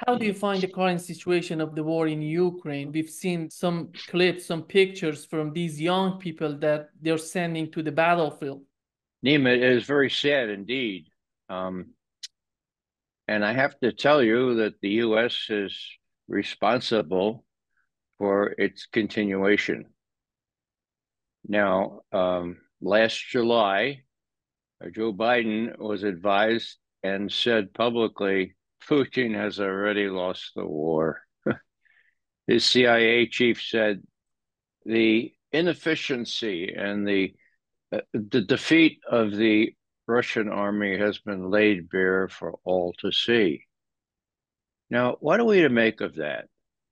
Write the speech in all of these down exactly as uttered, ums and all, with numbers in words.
How do you find the current situation of the war in Ukraine? We've seen some clips, some pictures from these young people that they're sending to the battlefield. Nima, it is very sad indeed. Um, and I have to tell you that the U S is responsible for its continuation. Now, um, last July, uh, Joe Biden was advised and said publicly Putin has already lost the war. His C I A chief said the inefficiency and the uh, the defeat of the Russian army has been laid bare for all to see. Now, what are we to make of that?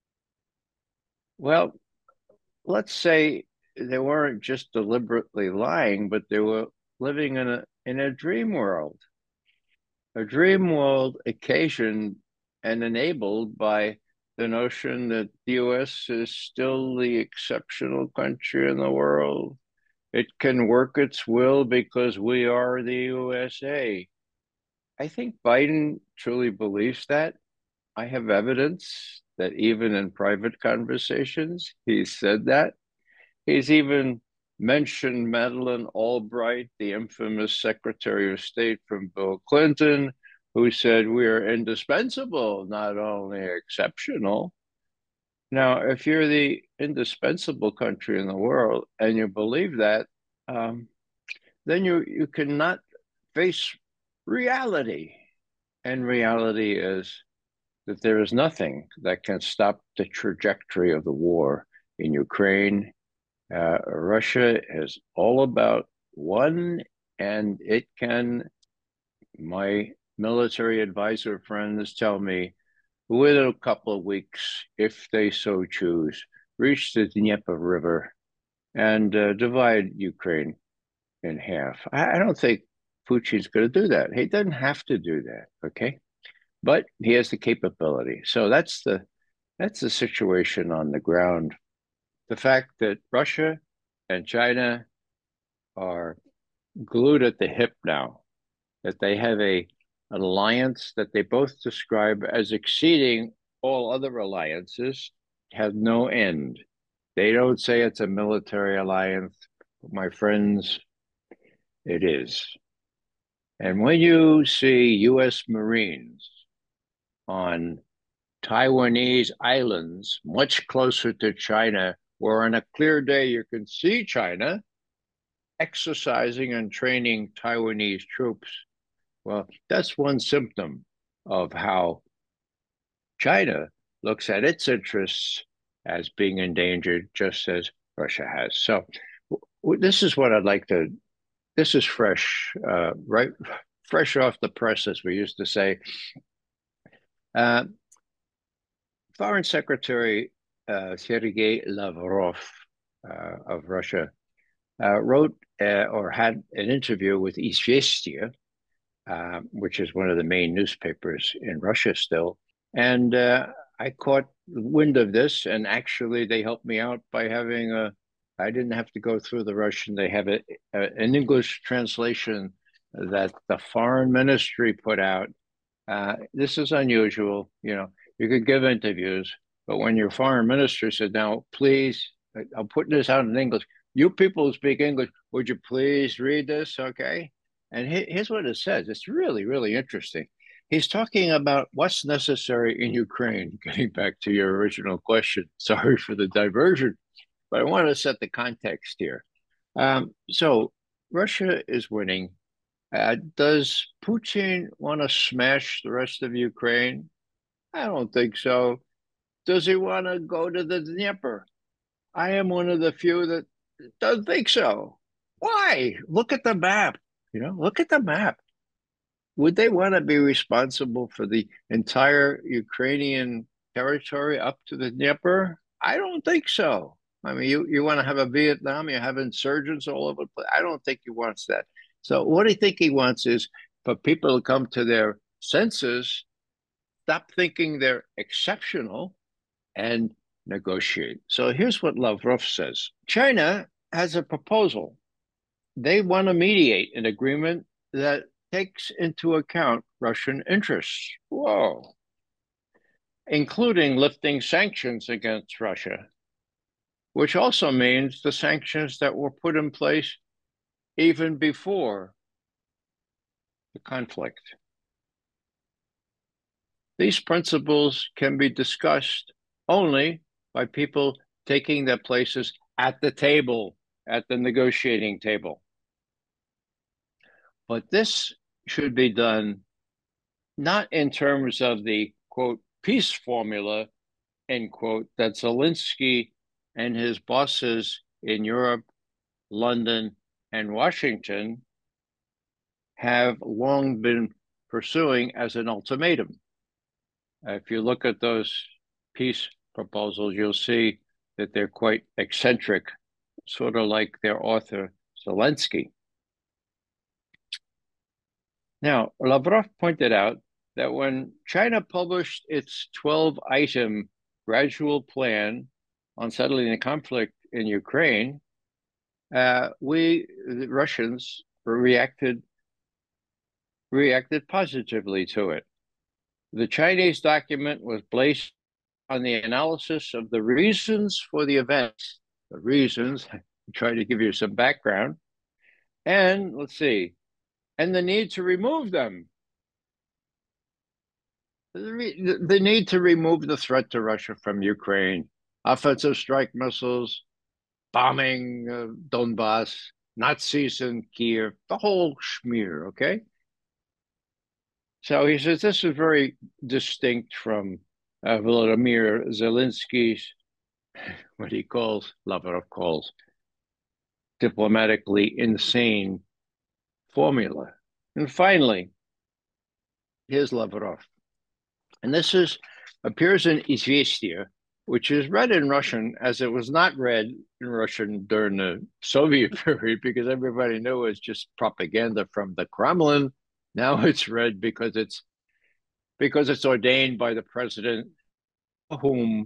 Well, let's say they weren't just deliberately lying, but they were living in a in a dream world, a dream world occasioned and enabled by the notion that the U S is still the exceptional country in the world. It can work its will because we are the U S A. I think Biden truly believes that. I have evidence that even in private conversations, he said that. He's even mentioned Madeleine Albright, the infamous Secretary of State from Bill Clinton, who said we are indispensable, not only exceptional. Now, if you're the indispensable country in the world and you believe that, um, then you, you cannot face reality. And reality is that there is nothing that can stop the trajectory of the war in Ukraine. Uh, Russia is all about one, and it can, my military advisor friends tell me, within a couple of weeks, if they so choose, reach the Dnieper River and uh, divide Ukraine in half. I, I don't think Putin's going to do that. He doesn't have to do that, okay? But he has the capability. So that's the that's the situation on the ground. The fact that Russia and China are glued at the hip now, that they have a an alliance that they both describe as exceeding all other alliances, has no end. They don't say it's a military alliance, my friends, it is. And when you see U S Marines on Taiwanese islands, much closer to China, where on a clear day you can see China exercising and training Taiwanese troops. Well, that's one symptom of how China looks at its interests as being endangered, just as Russia has. So, this is what I'd like to. This is fresh, uh, right? Fresh off the press, as we used to say. Uh, Foreign Secretary uh, Sergei Lavrov uh, of Russia uh, wrote uh, or had an interview with Izvestia, uh, which is one of the main newspapers in Russia still. And uh, I caught wind of this, and actually they helped me out by having a, I didn't have to go through the Russian. They have a, a, an English translation that the foreign ministry put out. Uh, this is unusual. You know, you could give interviews, but when your foreign minister said, now, please, I'm putting this out in English. You people who speak English, would you please read this? Okay. And here's what it says. It's really, really interesting. He's talking about what's necessary in Ukraine, getting back to your original question. Sorry for the diversion, but I want to set the context here. Um, so Russia is winning. Uh, does Putin want to smash the rest of Ukraine? I don't think so. Does he want to go to the Dnieper? I am one of the few that doesn't think so. Why? Look at the map. You know, look at the map. Would they want to be responsible for the entire Ukrainian territory up to the Dnieper? I don't think so. I mean, you, you want to have a Vietnam, you have insurgents all over the place. I don't think he wants that. So what I think he wants is for people to come to their senses, stop thinking they're exceptional, and negotiate. So here's what Lavrov says. China has a proposal. They want to mediate an agreement that takes into account Russian interests. Whoa. including lifting sanctions against Russia, which also means the sanctions that were put in place even before the conflict. These principles can be discussed only by people taking their places at the table, at the negotiating table. But this should be done not in terms of the, quote, peace formula, end quote, that Zelensky and his bosses in Europe, London, and Washington have long been pursuing as an ultimatum. If you look at those peace proposals, you'll see that they're quite eccentric, sort of like their author, Zelensky. Now, Lavrov pointed out that when China published its twelve-item gradual plan on settling the conflict in Ukraine, uh, we, the Russians, reacted, reacted positively to it. The Chinese document was based on the analysis of the reasons for the events, the reasons, I try to give you some background, and let's see, and the need to remove them. The, the need to remove the threat to Russia from Ukraine, offensive strike missiles, bombing uh, Donbass, Nazis in Kiev, the whole schmear, okay? So he says this is very distinct from uh, Vladimir Zelensky's, what he calls, Lavrov calls, diplomatically insane formula. And finally, here's Lavrov. And this is appears in Izvestia, which is read in Russian as it was not read in Russian during the Soviet period because everybody knew it was just propaganda from the Kremlin. Now it's read because it's because it's ordained by the president, whom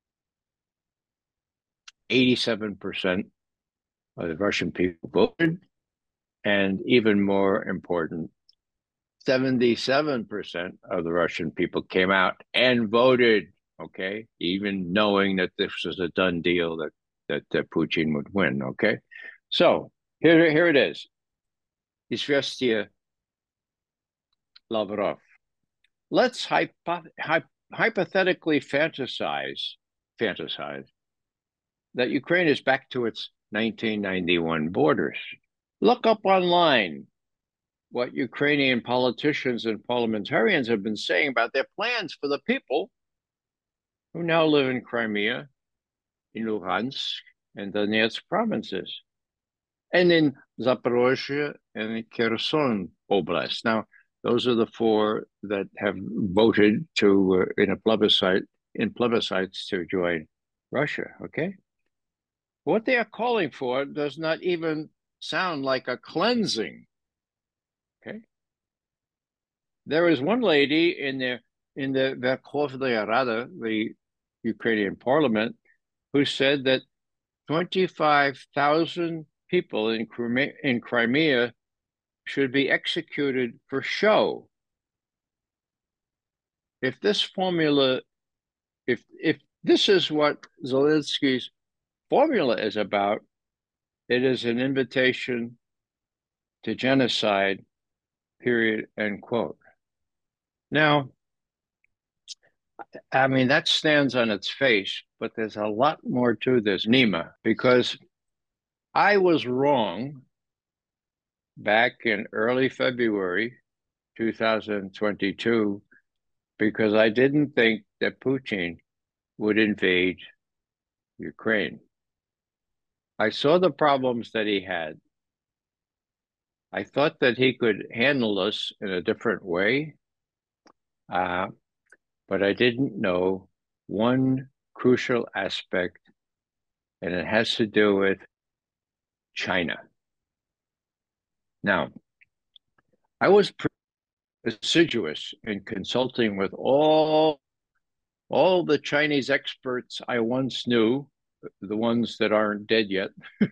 eighty-seven percent of the Russian people voted, and even more important, seventy-seven percent of the Russian people came out and voted, okay, even knowing that this was a done deal that, that, that Putin would win, okay? So here, here it is. Izvestia Lavrov. Let's hypo hy hypothetically fantasize, fantasize that Ukraine is back to its nineteen ninety-one borders. Look up online what Ukrainian politicians and parliamentarians have been saying about their plans for the people who now live in Crimea, in Luhansk, and Donetsk provinces, and in Zaporozhye and Kherson Oblast. Now, those are the four that have voted to uh, in a plebiscite in plebiscites to join Russia. Okay, what they are calling for does not even sound like a cleansing. Okay, there is one lady in the in the Verkhovная Rada, the Ukrainian parliament, who said that twenty-five thousand people in Crimea, in Crimea should be executed for show. If this formula, if if this is what Zelensky's formula is about, it is an invitation to genocide, period, end quote. Now, I mean, that stands on its face, but there's a lot more to this, Nima, because I was wrong back in early February two thousand twenty-two because I didn't think that Putin would invade Ukraine. I saw the problems that he had. I thought that he could handle us in a different way, uh, but I didn't know one crucial aspect, and it has to do with China. Now, I was assiduous in consulting with all, all the Chinese experts I once knew, the ones that aren't dead yet.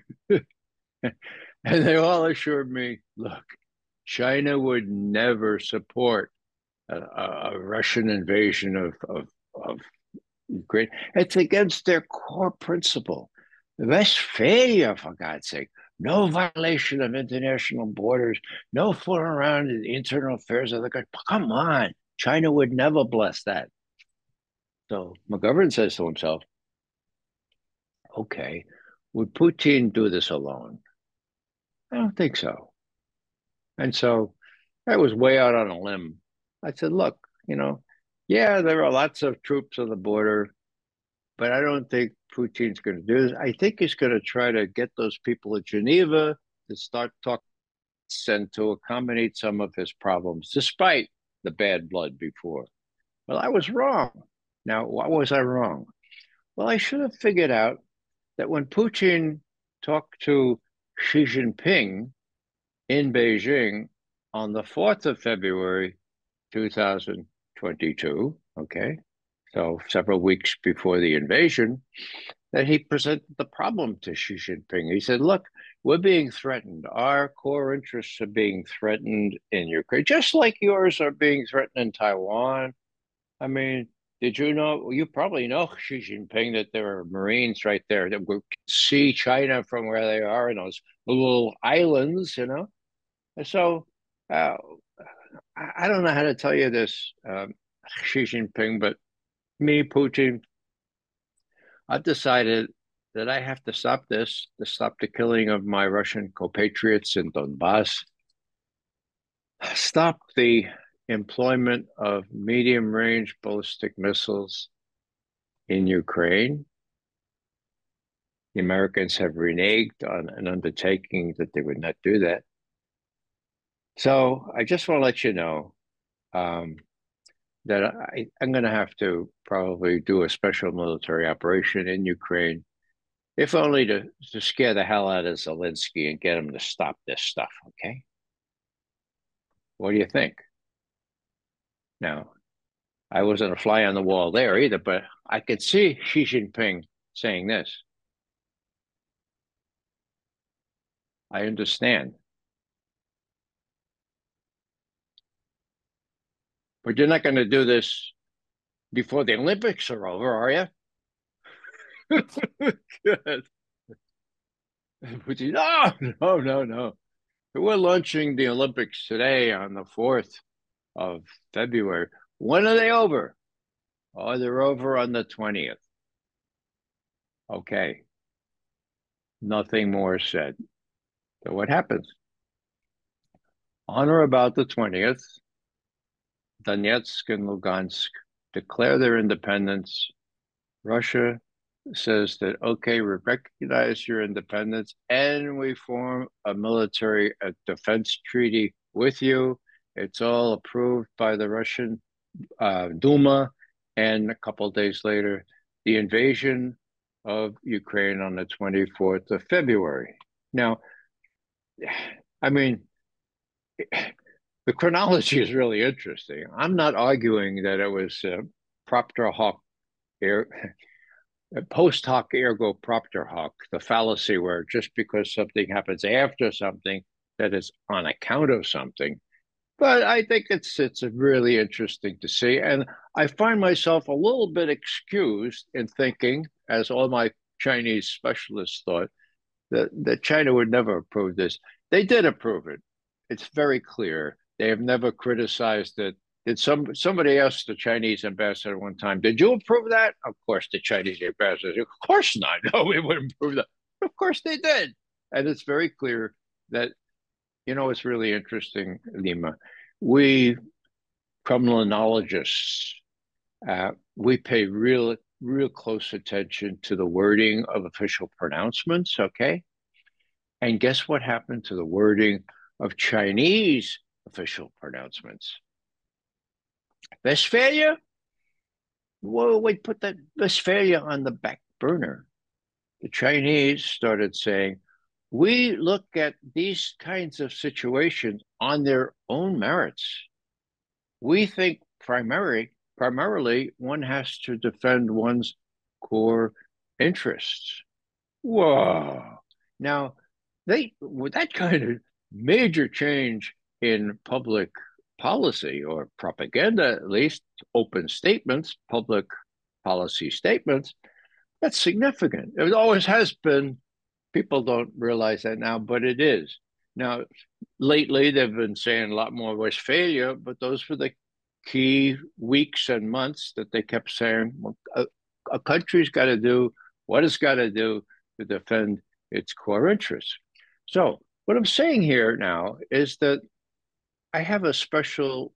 And they all assured me, look, China would never support a, a Russian invasion of, of, of Ukraine. It's against their core principle. Westphalia, for God's sake, no violation of international borders, no fooling around in the internal affairs of the country. Come on, China would never bless that. So McGovern says to himself, okay, would Putin do this alone? I don't think so. And so I was way out on a limb. I said, look, you know, yeah, there are lots of troops on the border, but I don't think Putin's going to do this. I think he's going to try to get those people at Geneva to start talking and to accommodate some of his problems, despite the bad blood before. Well, I was wrong. Now, why was I wrong? Well, I should have figured out that when Putin talked to Xi Jinping in Beijing on the fourth of February, two thousand twenty-two, okay, so several weeks before the invasion, that he presented the problem to Xi Jinping. He said, look, we're being threatened. Our core interests are being threatened in Ukraine, just like yours are being threatened in Taiwan. I mean, did you know, you probably know, Xi Jinping, that there are Marines right there that will see China from where they are in those little islands, you know? And so uh, I don't know how to tell you this, um, Xi Jinping, but me, Putin, I've decided that I have to stop this, to stop the killing of my Russian compatriots in Donbass, stop the employment of medium-range ballistic missiles in Ukraine. The Americans have reneged on an undertaking that they would not do that. So I just want to let you know um, that I, I'm going to have to probably do a special military operation in Ukraine, if only to, to scare the hell out of Zelensky and get him to stop this stuff, okay? What do you think? Now, I wasn't a fly on the wall there either, but I could see Xi Jinping saying this. I understand. But you're not going to do this before the Olympics are over, are you? Good. No, no, no, no. We're launching the Olympics today on the fourth of February. When are they over? Oh, they're over on the twentieth. Okay. Nothing more said. So what happens? On or about the twentieth, Donetsk and Lugansk declare their independence. Russia says that, okay, we recognize your independence and we form a military a defense treaty with you. It's all approved by the Russian uh, Duma. And a couple of days later, the invasion of Ukraine on the twenty-fourth of February. Now, I mean, the chronology is really interesting. I'm not arguing that it was uh, propter hoc, er, post hoc ergo propter hoc, the fallacy where just because something happens after something, that is on account of something. But I think it's it's really interesting to see. And I find myself a little bit excused in thinking, as all my Chinese specialists thought, that, that China would never approve this. They did approve it. It's very clear. They have never criticized it. Did some somebody asked the Chinese ambassador one time, did you approve that? Of course, the Chinese ambassador said, of course not. No, we wouldn't approve that. Of course they did. And it's very clear that, you know, it's really interesting, Lima. We criminologists, uh, we pay real, real close attention to the wording of official pronouncements, okay? And guess what happened to the wording of Chinese official pronouncements? Westphalia? Well, we put that Westphalia on the back burner. The Chinese started saying, we look at these kinds of situations on their own merits. We think primary, primarily one has to defend one's core interests. Whoa. Now, they with that kind of major change in public policy or propaganda, at least open statements, public policy statements, that's significant. It always has been. People don't realize that now, but it is. Now, lately, they've been saying a lot more Westphalia, but those were the key weeks and months that they kept saying, well, a, a country's got to do what it's got to do to defend its core interests. So what I'm saying here now is that I have a special,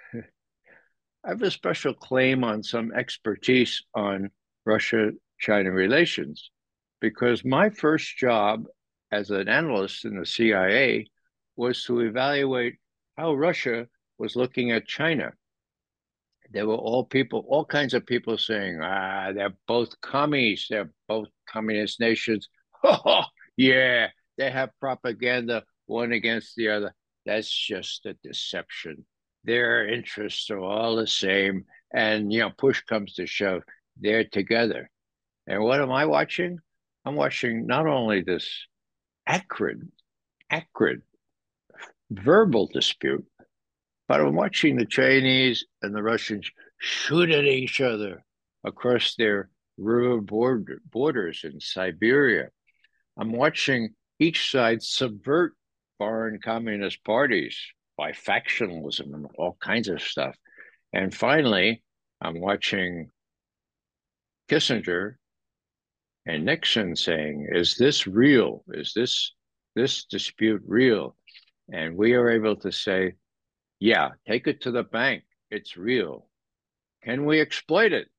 I have a special claim on some expertise on Russia-China relations, because my first job as an analyst in the C I A was to evaluate how Russia was looking at China. There were all people, all kinds of people saying, ah, they're both commies, they're both communist nations. Oh, yeah, they have propaganda one against the other. That's just a deception. Their interests are all the same. And, you know, push comes to shove, they're together. And what am I watching? I'm watching not only this acrid, acrid verbal dispute, but I'm watching the Chinese and the Russians shoot at each other across their river border, borders in Siberia. I'm watching each side subvert foreign communist parties by factionalism and all kinds of stuff. And finally, I'm watching Kissinger and Nixon saying, is this real? Is this, this dispute real? And we are able to say, yeah, take it to the bank. It's real. Can we exploit it?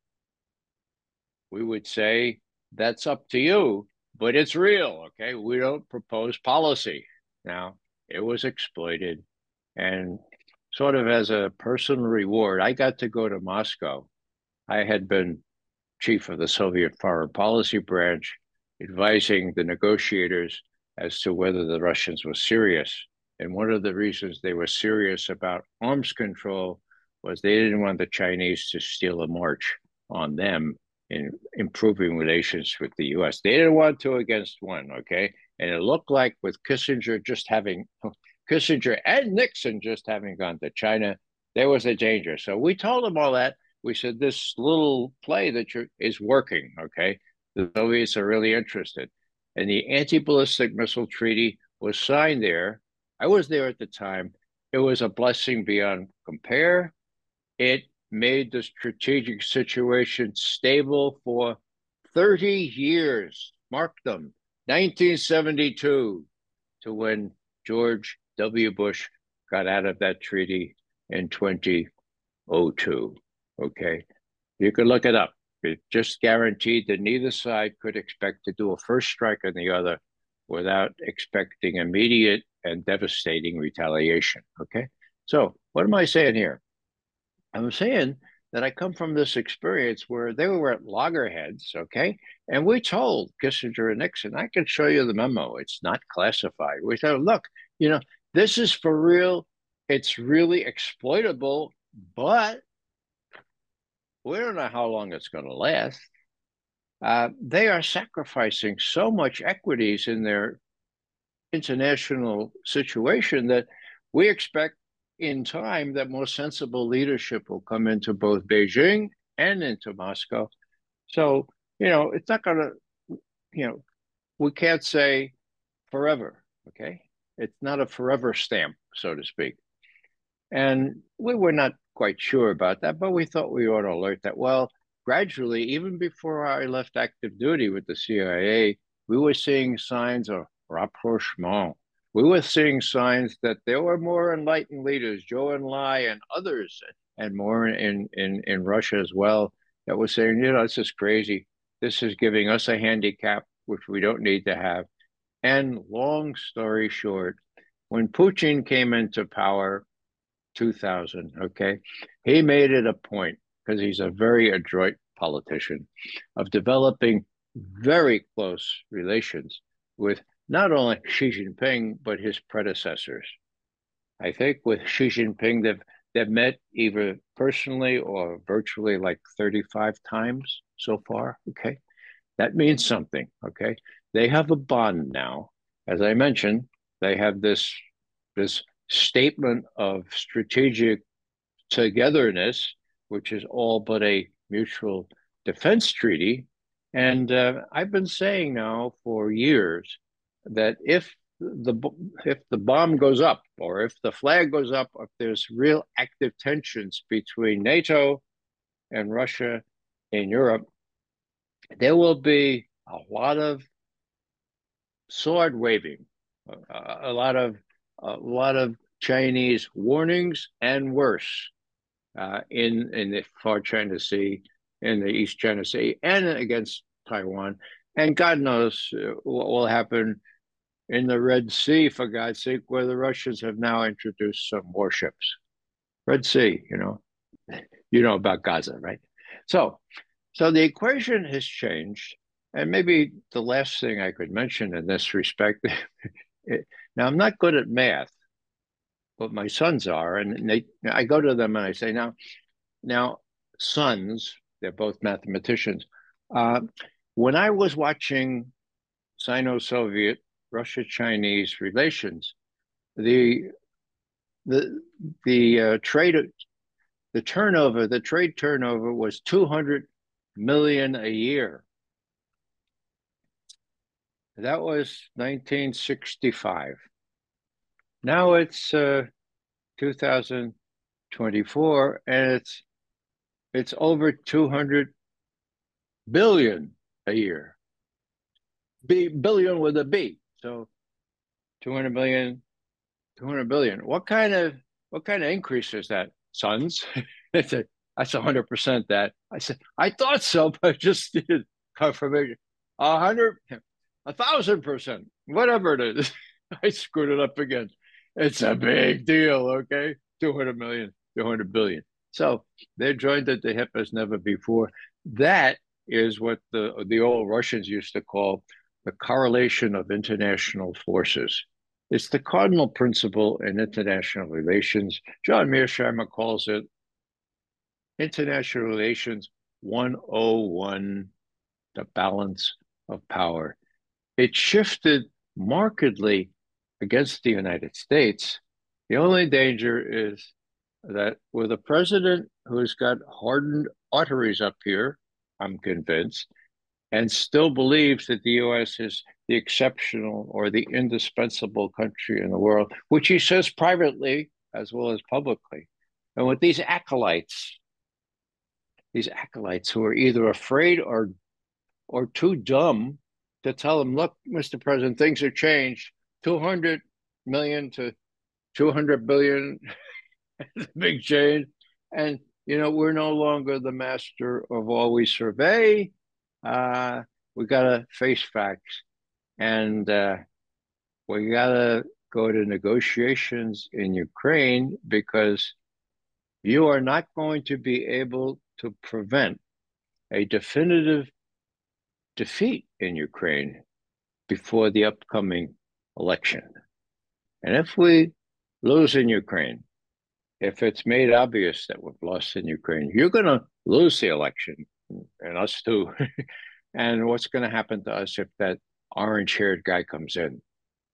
We would say, that's up to you, but it's real, okay? We don't propose policy. Now, it was exploited, and sort of as a personal reward, I got to go to Moscow. I had been chief of the Soviet foreign policy branch, advising the negotiators as to whether the Russians were serious. And one of the reasons they were serious about arms control was they didn't want the Chinese to steal a march on them in improving relations with the U S. They didn't want two against one, okay? And it looked like with Kissinger just having, Kissinger and Nixon just having gone to China, there was a danger. So we told them all that. We said, this little play that you're, is working, okay? The Soviets are really interested. And the anti-ballistic missile treaty was signed there. I was there at the time. It was a blessing beyond compare. It made the strategic situation stable for thirty years. Mark them, nineteen seventy-two to when George W. Bush got out of that treaty in twenty oh two. Okay, you could look it up. It just guaranteed that neither side could expect to do a first strike on the other without expecting immediate and devastating retaliation. Okay, so what am I saying here? I'm saying that I come from this experience where they were at loggerheads, okay? And we told Kissinger and Nixon, I can show you the memo. It's not classified. We said, look, you know, this is for real. It's really exploitable, but we don't know how long it's going to last. Uh, they are sacrificing so much equities in their international situation that we expect in time that more sensible leadership will come into both Beijing and into Moscow. So, you know, it's not going to, you know, we can't say forever, okay? It's not a forever stamp, so to speak. And we were not quite sure about that, but we thought we ought to alert that, well, gradually, even before I left active duty with the C I A, we were seeing signs of rapprochement. We were seeing signs that there were more enlightened leaders, Zhou Enlai and others, and more in, in, in Russia as well, that were saying, you know, this is crazy. This is giving us a handicap, which we don't need to have. And long story short, when Putin came into power, two thousand, okay, he made it a point, because he's a very adroit politician, of developing very close relations with not only Xi Jinping, but his predecessors. I think with Xi Jinping, they've, they've met either personally or virtually like thirty-five times so far, okay? That means something, okay? They have a bond now. As I mentioned, they have this, this statement of strategic togetherness, which is all but a mutual defense treaty. And uh, I've been saying now for years that if the if the bomb goes up, or if the flag goes up, if there's real active tensions between NATO and Russia in Europe, there will be a lot of sword waving, a, a lot of a lot of Chinese warnings and worse uh, in in the far China Sea, in the East China Sea, and against Taiwan. And God knows uh, what will happen in the Red Sea, for God's sake, where the Russians have now introduced some warships. Red Sea, you know, you know about Gaza, right? So, so the equation has changed. And maybe the last thing I could mention in this respect, it, now I'm not good at math, but my sons are, and they, I go to them and I say, now, now, sons, they're both mathematicians. Uh, when I was watching Sino-Soviet, Russia-Chinese relations, the the the uh, trade the turnover, the trade turnover was two hundred million a year. That was nineteen sixty-five. Now it's uh, two thousand twenty-four, and it's it's over two hundred billion a year. B, billion with a B. So two hundred million, two hundred billion. What kind of what kind of increase is that, sons? It's a, that's one hundred percent that. I said, I thought so, but just did confirmation. A hundred, a thousand percent, whatever it is. I screwed it up again. It's a big deal, okay? two hundred million, two hundred billion. So they're joined at the hip as never before. That is what the the old Russians used to call the correlation of international forces. It's the cardinal principle in international relations. John Mearsheimer calls it international relations one oh one, the balance of power. It shifted markedly against the United States. The only danger is that with a president who's got hardened arteries up here, I'm convinced, and still believes that the U S is the exceptional or the indispensable country in the world, which he says privately as well as publicly. And with these acolytes, these acolytes who are either afraid or or too dumb to tell him, look, Mister President, things have changed. two hundred million to two hundred billion, big change. And, you know, we're no longer the master of all we survey. Uh, we got to face facts. And uh, we got to go to negotiations in Ukraine because you are not going to be able to prevent a definitive defeat in Ukraine before the upcoming election. And if we lose in Ukraine, if it's made obvious that we've lost in Ukraine, you're going to lose the election, and us too. And what's going to happen to us if that orange-haired guy comes in?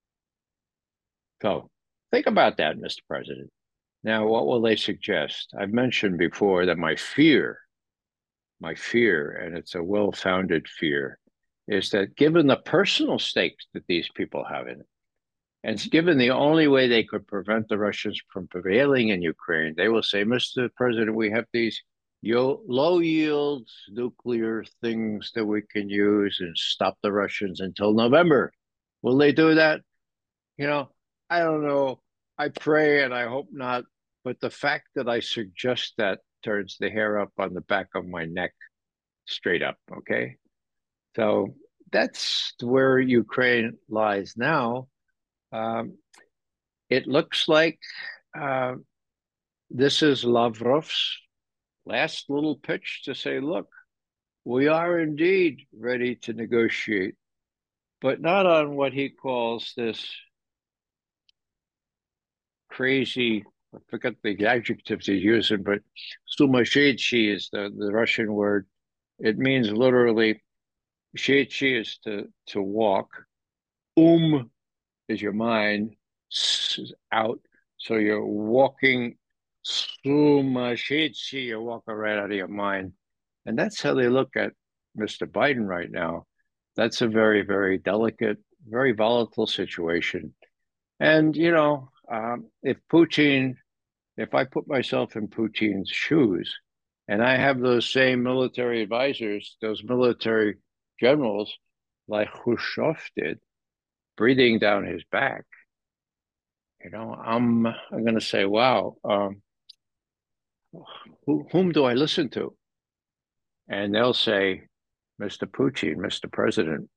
So think about that, Mister President. Now, what will they suggest? I've mentioned before that my fear, my fear, and it's a well-founded fear, is that given the personal stakes that these people have in it, and given the only way they could prevent the Russians from prevailing in Ukraine, they will say, Mister President, we have these low yield nuclear things that we can use and stop the Russians until November. Will they do that? You know, I don't know. I pray and I hope not. But the fact that I suggest that turns the hair up on the back of my neck straight up. Okay. So that's where Ukraine lies now. Um, it looks like uh, this is Lavrov's last little pitch to say, look, we are indeed ready to negotiate, but not on what he calls this crazy, I forget the adjectives he's using, but sumashedshi is the, the Russian word. It means literally, shedshi is to, to walk, um is your mind, out. So you're walking sumashedshi, you're walking right out of your mind. And that's how they look at Mister Biden right now. That's a very, very delicate, very volatile situation. And, you know, um, if Putin, if I put myself in Putin's shoes and I have those same military advisors, those military generals like Khrushchev did, breathing down his back, you know, I'm, I'm going to say, wow, um, who, whom do I listen to? And they'll say, Mister Putin, Mister President,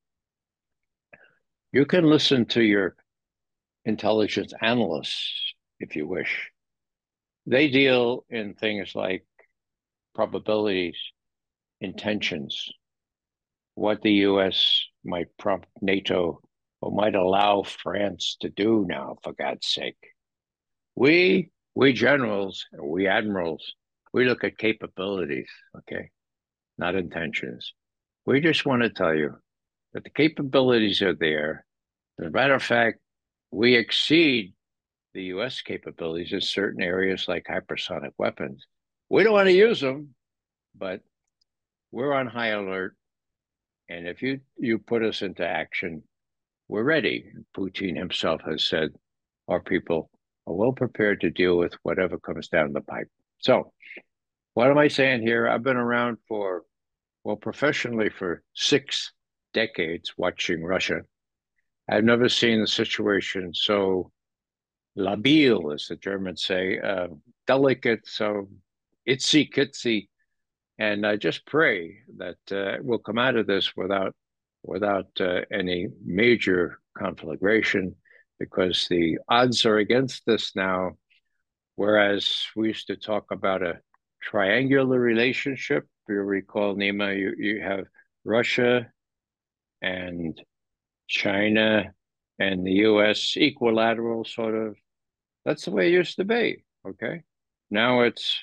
you can listen to your intelligence analysts if you wish. They deal in things like probabilities, intentions, what the U S might prompt NATO or might allow France to do now, for God's sake. We, we generals, we admirals, we look at capabilities, okay, not intentions. We just want to tell you that the capabilities are there. As a matter of fact, we exceed the U S capabilities in certain areas like hypersonic weapons. We don't want to use them, but we're on high alert. And if you, you put us into action, we're ready. Putin himself has said our people are well prepared to deal with whatever comes down the pipe. So what am I saying here? I've been around for, well, professionally for six decades watching Russia. I've never seen a situation so labil, as the Germans say, uh, delicate, so itsy kitsy. And I just pray that uh, we'll come out of this without without uh, any major conflagration, because the odds are against us now. Whereas we used to talk about a triangular relationship. If you recall, Nima, you, you have Russia and China and the U S equilateral sort of. That's the way it used to be, okay? Now it's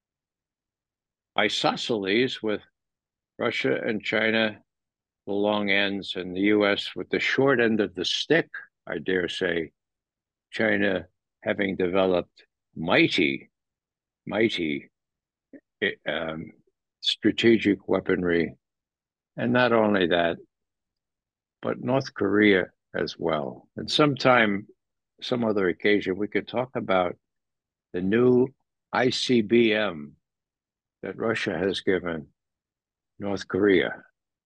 isosceles with Russia and China, the long ends, and the U S with the short end of the stick, I dare say, China having developed mighty, mighty um, strategic weaponry. And not only that, but North Korea as well. And sometime, some other occasion, we could talk about the new I C B M that Russia has given North Korea.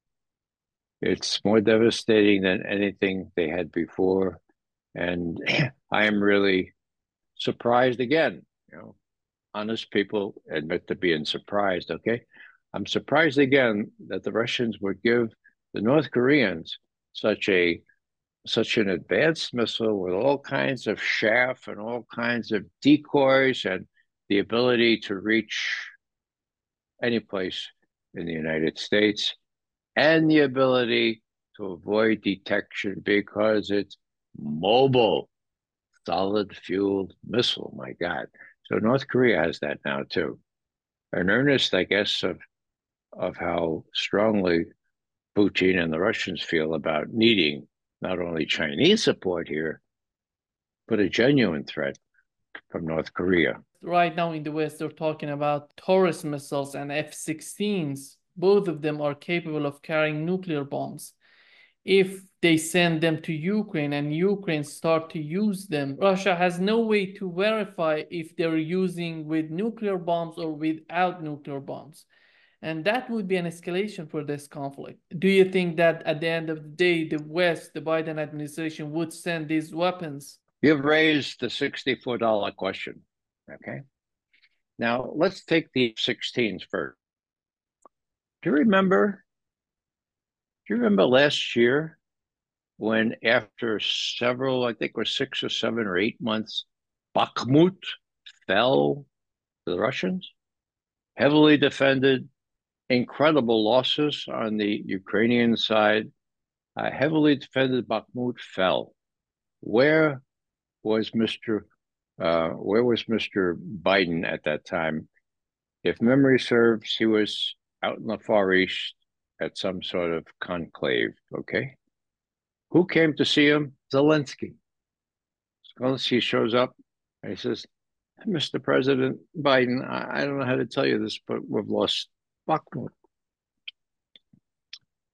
It's more devastating than anything they had before. And I am really surprised again. You know, honest people admit to being surprised, okay? I'm surprised again that the Russians would give the North Koreans such a such an advanced missile with all kinds of chaff and all kinds of decoys and the ability to reach any place in the United States, and the ability to avoid detection because it's mobile, solid fueled missile. My God. So North Korea has that now too. An earnest, I guess, of of how strongly Putin and the Russians feel about needing not only Chinese support here, but a genuine threat from North Korea. Right now in the West, they're talking about Taurus missiles and F sixteens. Both of them are capable of carrying nuclear bombs. If they send them to Ukraine and Ukraine start to use them, Russia has no way to verify if they're using with nuclear bombs or without nuclear bombs. And that would be an escalation for this conflict. Do you think that at the end of the day, the West, the Biden administration would send these weapons? You've raised the sixty-four dollar question, okay? Now, let's take the F sixteens first. Do you remember, do you remember last year when after several, I think it was six or seven or eight months, Bakhmut fell to the Russians? Heavily defended, incredible losses on the Ukrainian side. Uh, heavily defended Bakhmut fell. Where was Mister Uh, where was Mister Biden at that time? If memory serves, he was out in the Far East at some sort of conclave, okay? Who came to see him? Zelensky. Zelensky shows up and he says, Mister President Biden, I, I don't know how to tell you this, but we've lost Bakhmut.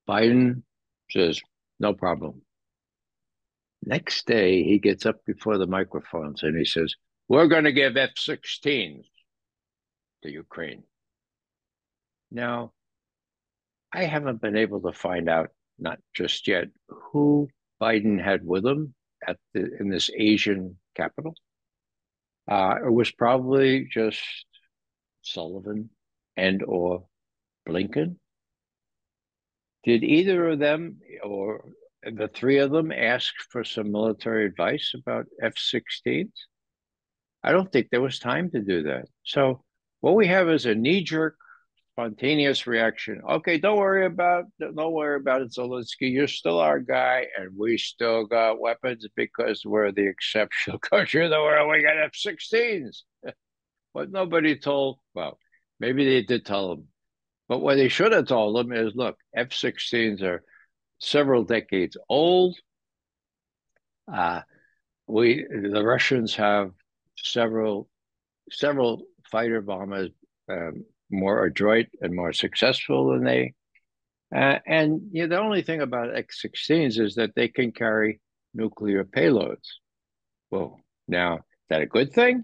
Biden says, no problem. Next day, he gets up before the microphones and he says, we're going to give F sixteens to Ukraine. Now, I haven't been able to find out, not just yet, who Biden had with him at the, in this Asian capital. Uh, it was probably just Sullivan and or Blinken. Did either of them or the three of them ask for some military advice about F sixteens? I don't think there was time to do that. So what we have is a knee-jerk, spontaneous reaction. Okay, don't worry about don't worry about it, Zelensky. You're still our guy, and we still got weapons because we're the exceptional country in the world. We got F sixteens. But nobody told, well, maybe they did tell them. But what they should have told them is, look, F sixteens are several decades old. Uh, we the Russians have several several fighter bombers um, more adroit and more successful than they. Uh, and you know, the only thing about X sixteens is that they can carry nuclear payloads. Well, now, is that a good thing?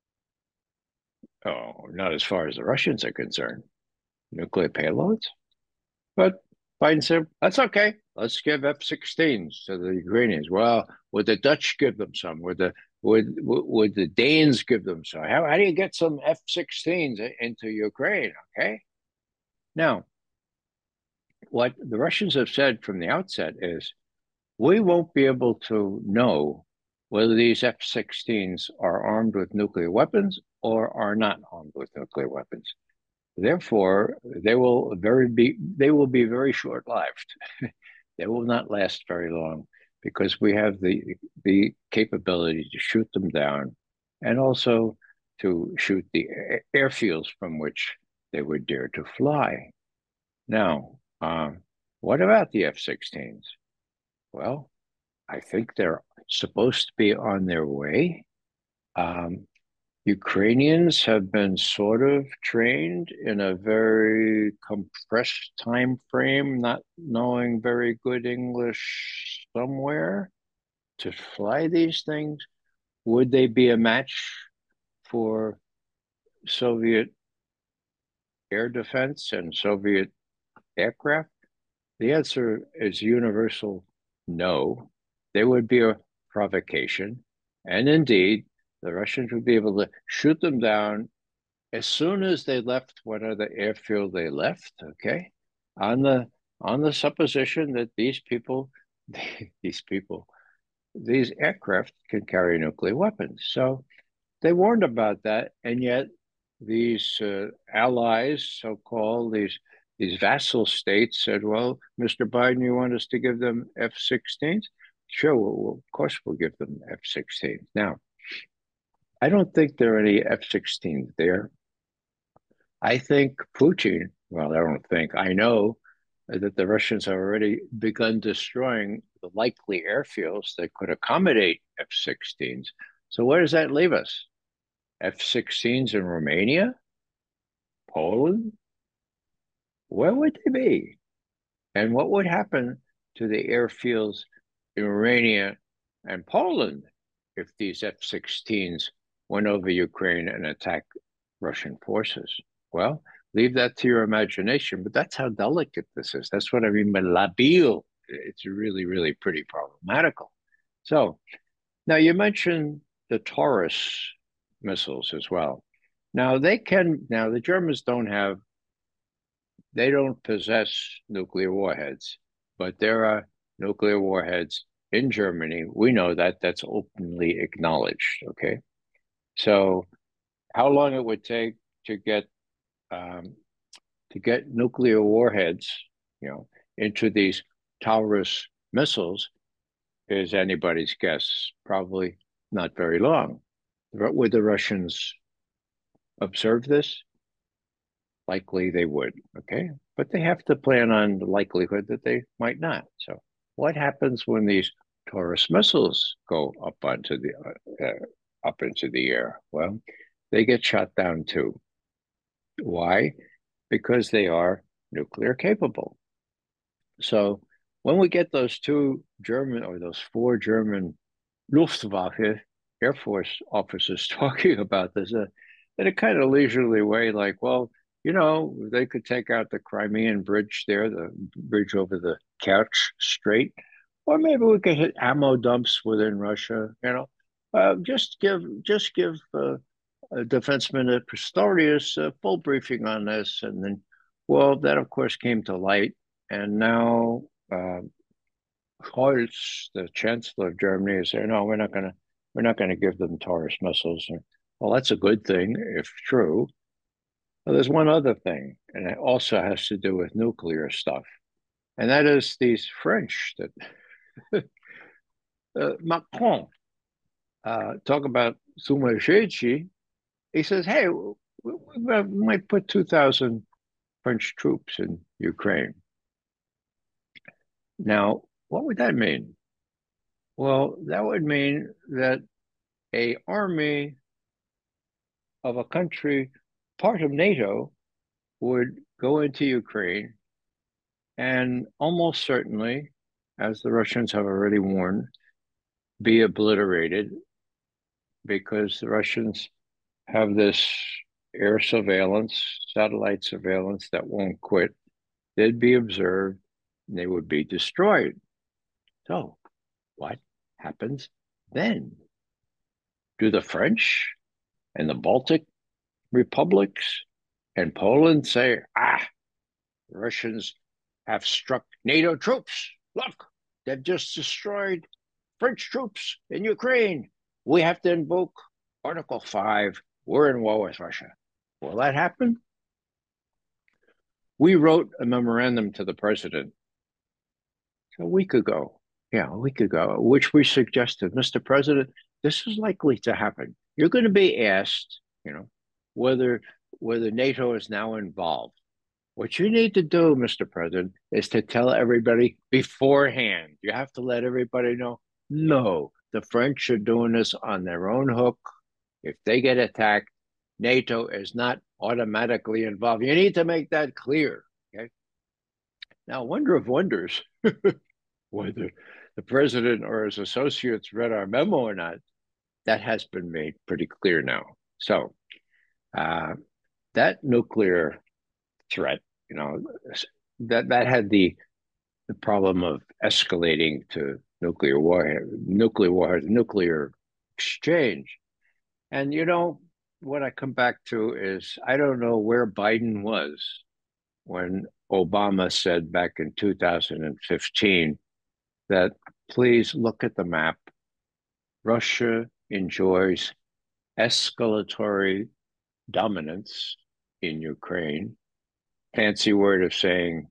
Oh, not as far as the Russians are concerned. Nuclear payloads? But Biden said, that's okay. Let's give F sixteens to the Ukrainians. Well, would the Dutch give them some? Would the would would the Danes give them some? How, how do you get some F sixteens into Ukraine? Okay. Now, what the Russians have said from the outset is, we won't be able to know whether these F sixteens are armed with nuclear weapons or are not armed with nuclear weapons. Therefore, they will very be they will be very short-lived. They will not last very long because we have the the capability to shoot them down, and also to shoot the airfields from which they would dare to fly. Now, um, what about the F sixteens? Well, I think they're supposed to be on their way. Um, Ukrainians have been sort of trained in a very compressed time frame, not knowing very good English somewhere, to fly these things. Would they be a match for Soviet air defense and Soviet aircraft? The answer is universal no. They would be a provocation. And indeed, the Russians would be able to shoot them down as soon as they left whatever airfield they left, okay? On the on the supposition that these people, these people, these aircraft can carry nuclear weapons. So they warned about that, and yet these uh, allies, so-called, these these vassal states said, well, Mister Biden, you want us to give them F sixteens? Sure, well, of course we'll give them F sixteens. Now, I don't think there are any F sixteens there. I think Putin, well, I don't think, I know that the Russians have already begun destroying the likely airfields that could accommodate F sixteens. So where does that leave us? F sixteens in Romania? Poland? Where would they be? And what would happen to the airfields in Romania and Poland if these F sixteens went over Ukraine and attacked Russian forces? Well, leave that to your imagination, but that's how delicate this is. That's what I mean by labile. It's really, really pretty problematical. So now you mentioned the Taurus missiles as well. Now they can, now the Germans don't have, they don't possess nuclear warheads, but there are nuclear warheads in Germany. We know that, that's openly acknowledged, okay? So how long it would take to get um, to get nuclear warheads, you know, into these Taurus missiles is anybody's guess. Probably not very long. Would the Russians observe this? Likely they would, okay? But they have to plan on the likelihood that they might not. So what happens when these Taurus missiles go up onto the uh, uh, up into the air? Well, they get shot down too. Why? Because they are nuclear capable. So when we get those two German or those four German Luftwaffe Air Force officers talking about this uh, in a kind of leisurely way, like, well, you know, they could take out the Crimean bridge there, the bridge over the Kerch Strait, or maybe we could hit ammo dumps within Russia. You know, uh, just give just give uh, uh, Defenseman Pistorius a full briefing on this, and then, well, that of course came to light, and now uh, Scholz, the Chancellor of Germany, is saying, "No, we're not going to, we're not going to give them Taurus missiles." Well, that's a good thing if true. But there's one other thing, and it also has to do with nuclear stuff, and that is these French that uh, Macron uh, talk about Sumajechi. He says, "Hey, we, we might put two thousand French troops in Ukraine." Now, what would that mean? Well, that would mean that a army of a country, part of NATO, would go into Ukraine and almost certainly, as the Russians have already warned, be obliterated because the Russians have this air surveillance, satellite surveillance that won't quit. They'd be observed and they would be destroyed. So, what happens then? Do the French and the Baltic republics and Poland say, ah, the Russians have struck NATO troops? Look, they've just destroyed French troops in Ukraine. We have to invoke Article five. We're in war with Russia. Will that happen? We wrote a memorandum to the president a week ago. Yeah, a week ago, which we suggested, Mister President, this is likely to happen. You're going to be asked, you know, whether whether NATO is now involved. What you need to do, Mister President, is to tell everybody beforehand. You have to let everybody know, no, the French are doing this on their own hook. If they get attacked, NATO is not automatically involved. You need to make that clear. Okay. Now, wonder of wonders, whether the president or his associates read our memo or not, that has been made pretty clear now. So uh, that nuclear threat, you know, that that had the the problem of escalating to nuclear warhead, nuclear warhead, nuclear exchange. And you know what I come back to is I don't know where Biden was when Obama said back in two thousand fifteen that please look at the map. Russia enjoys escalatory dominance in Ukraine. Fancy word of saying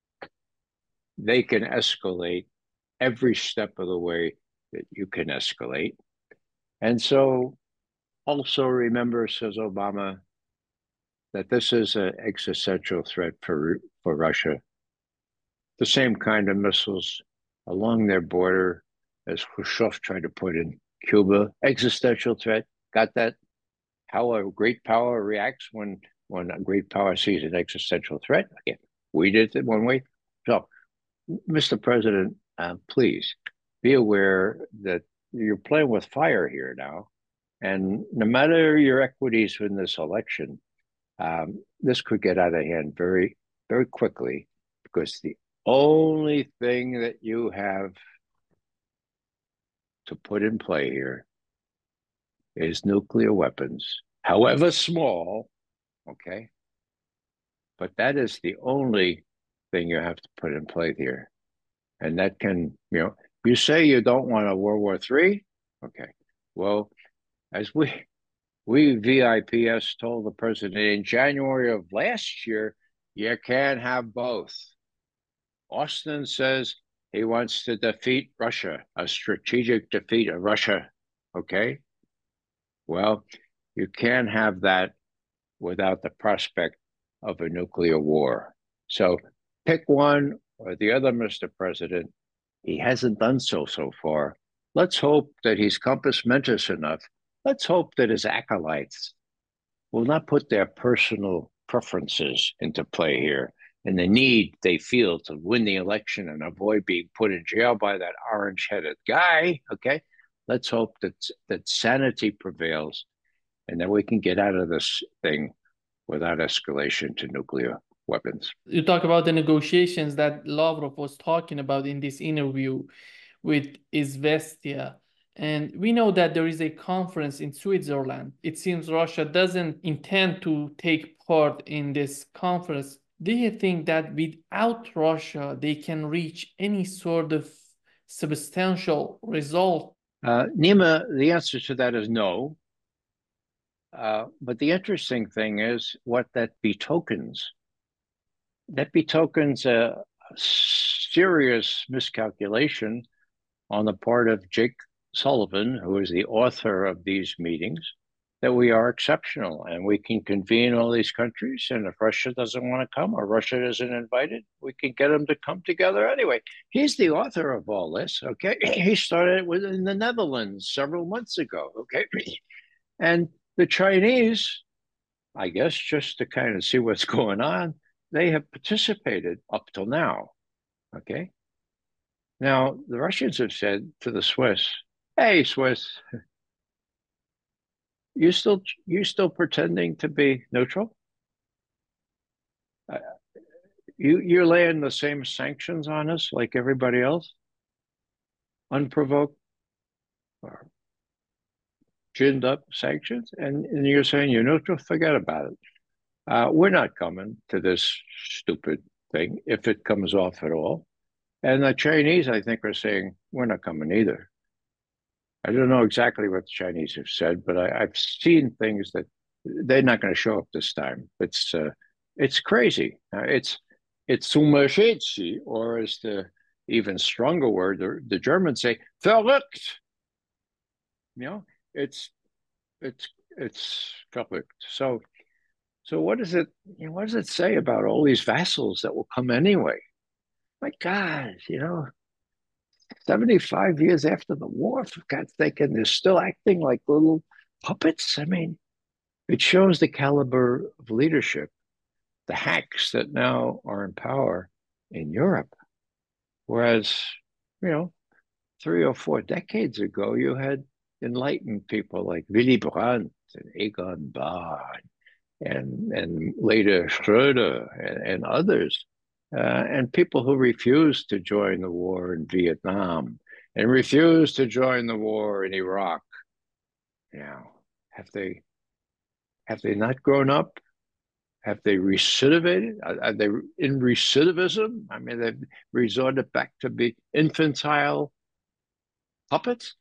they can escalate every step of the way that you can escalate. And so also remember, says Obama, that this is an existential threat for, for Russia. The same kind of missiles along their border as Khrushchev tried to put in Cuba. Existential threat. Got that? How a great power reacts when, when a great power sees an existential threat. Again, we did it one way. So, Mister President, uh, please be aware that you're playing with fire here now. And no matter your equities in this election, um, this could get out of hand very, very quickly because the only thing that you have to put in play here is nuclear weapons, however small, okay? But that is the only thing you have to put in play here. And that can, you know, you say you don't want a World War Three? Okay. Well, as we we V I P S told the president in January of last year, you can't have both. Austin says he wants to defeat Russia, a strategic defeat of Russia. Okay. Well, you can't have that without the prospect of a nuclear war. So pick one or the other, Mister President. He hasn't done so so far. Let's hope that he's compass mentis enough. Let's hope that his acolytes will not put their personal preferences into play here and the need they feel to win the election and avoid being put in jail by that orange-headed guy, okay, let's hope that, that sanity prevails and that we can get out of this thing without escalation to nuclear weapons. You talk about the negotiations that Lavrov was talking about in this interview with Izvestia. And we know that there is a conference in Switzerland. It seems Russia doesn't intend to take part in this conference. Do you think that without Russia, they can reach any sort of substantial result? Uh, Nima, the answer to that is no. Uh, but the interesting thing is what that betokens. That betokens a, a serious miscalculation on the part of Jake Sullivan, who is the author of these meetings, that we are exceptional and we can convene all these countries. And if Russia doesn't want to come or Russia isn't invited, we can get them to come together anyway. He's the author of all this, okay? He started with in the Netherlands several months ago, okay? And the Chinese, I guess, just to kind of see what's going on, they have participated up till now, okay? Now, the Russians have said to the Swiss, hey, Swiss, you still you still pretending to be neutral? Uh, you you're laying the same sanctions on us like everybody else, unprovoked or ginned up sanctions, and, and you're saying you're neutral? Forget about it. Uh, we're not coming to this stupid thing if it comes off at all. And the Chinese, I think, are saying we're not coming either. I don't know exactly what the Chinese have said, but I, I've seen things that they're not going to show up this time. It's uh, it's crazy. Uh, it's it's summerschätzi, or as the even stronger word, the, the Germans say, verrückt. You know, it's it's it's verrückt. So so what does it you know, what does it say about all these vassals that will come anyway? My God, you know, seventy-five years after the war, for God's sake, and they're still acting like little puppets. I mean, it shows the caliber of leadership, the hacks that now are in power in Europe. Whereas, you know, three or four decades ago, you had enlightened people like Willy Brandt and Egon Bahr and, and later Schröder and, and others. Uh, and people who refused to join the war in Vietnam and refused to join the war in Iraq. Now, have they have they not grown up? Have they recidivated? Are, are they in recidivism? I mean, they've resorted back to be infantile puppets?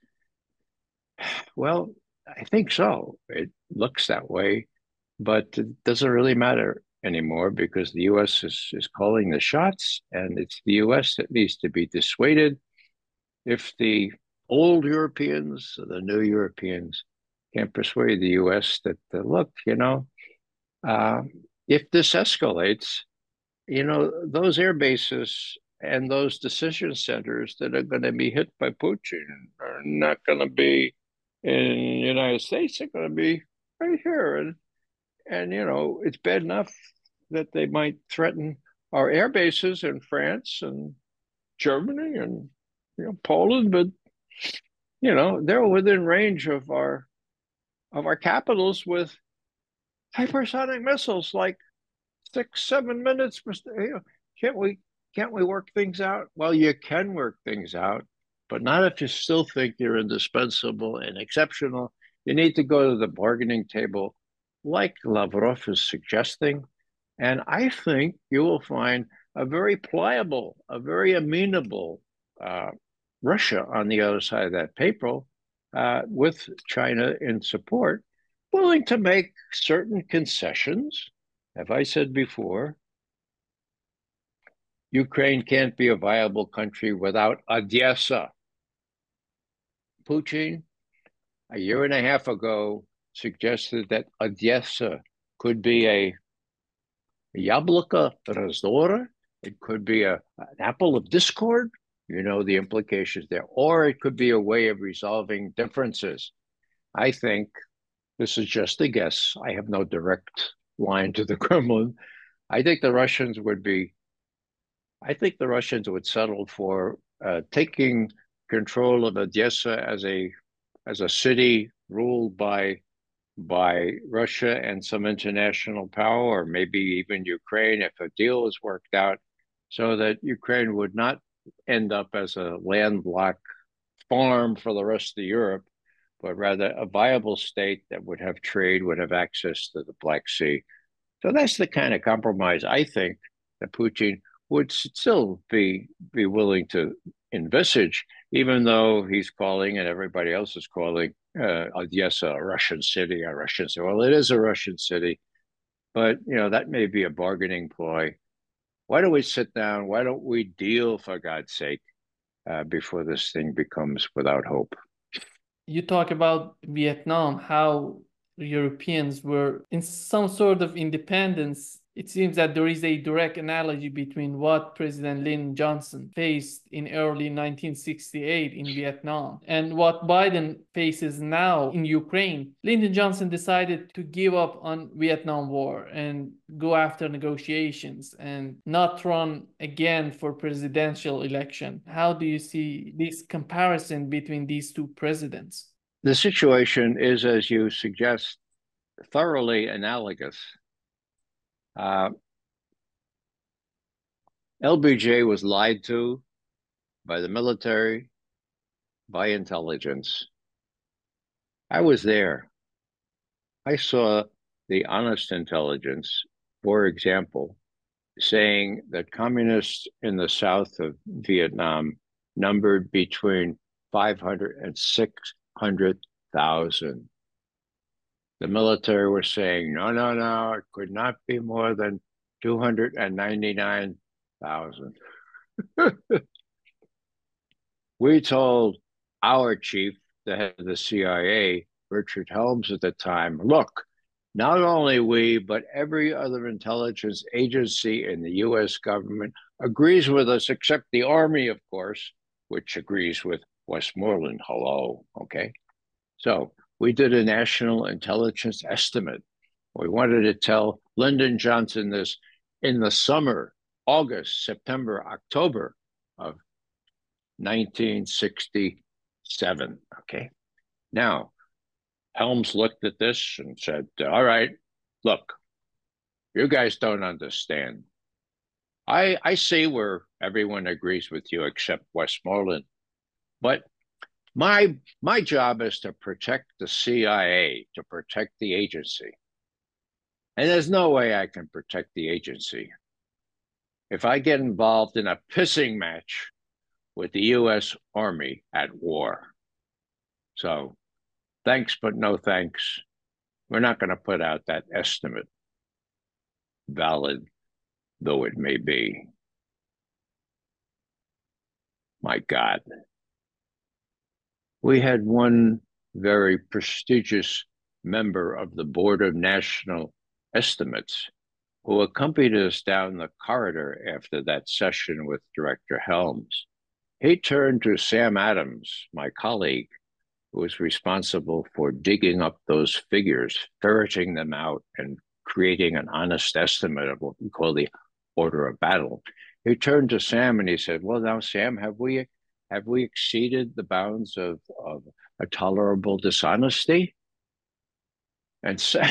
Well, I think so. It looks that way, but it doesn't really matter anymore because the U S is, is calling the shots, and it's the U S that needs to be dissuaded. If the old Europeans, the new Europeans, can't persuade the U S that, uh, look, you know, uh, if this escalates, you know, those air bases and those decision centers that are going to be hit by Putin are not going to be in the United States. They're going to be right here. And, and, you know, it's bad enough that they might threaten our air bases in France and Germany and, you know, Poland, but, you know, they're within range of our of our capitals with hypersonic missiles like six, seven minutes. You know, can't we can't we work things out? Well, you can work things out, but not if you still think you're indispensable and exceptional. You need to go to the bargaining table, like Lavrov is suggesting, and I think you will find a very pliable, a very amenable uh, Russia on the other side of that paper, uh, with China in support, willing to make certain concessions. As I said before, Ukraine can't be a viable country without Odessa. Putin, a year and a half ago, suggested that Odessa could be a Yabloko Razdora. It could be a, an apple of discord. You know the implications there. Or it could be a way of resolving differences. I think this is just a guess. I have no direct line to the Kremlin, I think the Russians would be, I think the Russians would settle for uh, taking control of Odessa as a as a city ruled by by Russia and some international power, or maybe even Ukraine, if a deal is worked out, so that Ukraine would not end up as a landlocked farm for the rest of Europe, but rather a viable state that would have trade, would have access to the Black Sea. So that's the kind of compromise I think that Putin would still be be willing to envisage, even though he's calling and everybody else is calling uh, Odessa a Russian city, a Russian city. Well, it is a Russian city, but you know that may be a bargaining ploy. Why don't we sit down? Why don't we deal, for God's sake, uh, before this thing becomes without hope? You talk about Vietnam, how Europeans were in some sort of independence. It seems that there is a direct analogy between what President Lyndon Johnson faced in early nineteen sixty-eight in Vietnam and what Biden faces now in Ukraine. Lyndon Johnson decided to give up on Vietnam War and go after negotiations and not run again for presidential election. How do you see this comparison between these two presidents? The situation is, as you suggest, thoroughly analogous. Uh, L B J was lied to by the military, by intelligence. I was there. I saw the honest intelligence, for example, saying that communists in the south of Vietnam numbered between five hundred and six hundred thousand. The military were saying, no, no, no, it could not be more than two hundred ninety-nine thousand. We told our chief, the head of the C I A, Richard Helms at the time, look, not only we, but every other intelligence agency in the U S government agrees with us, except the Army, of course, which agrees with Westmoreland. Hello, okay? So we did a national intelligence estimate. We wanted to tell Lyndon Johnson this in the summer, August, September, October of nineteen sixty-seven. Okay. Now, Helms looked at this and said, all right, look, you guys don't understand. I, I see where everyone agrees with you except Westmoreland, but my, my job is to protect the C I A, to protect the agency. And there's no way I can protect the agency if I get involved in a pissing match with the U S Army at war. So thanks, but no thanks. We're not going to put out that estimate, valid though it may be. My God. We had one very prestigious member of the Board of National Estimates who accompanied us down the corridor after that session with Director Helms. He turned to Sam Adams, my colleague, who was responsible for digging up those figures, ferreting them out, and creating an honest estimate of what we call the order of battle. He turned to Sam and he said, well, now, Sam, have we have we exceeded the bounds of, of a tolerable dishonesty? And Sam,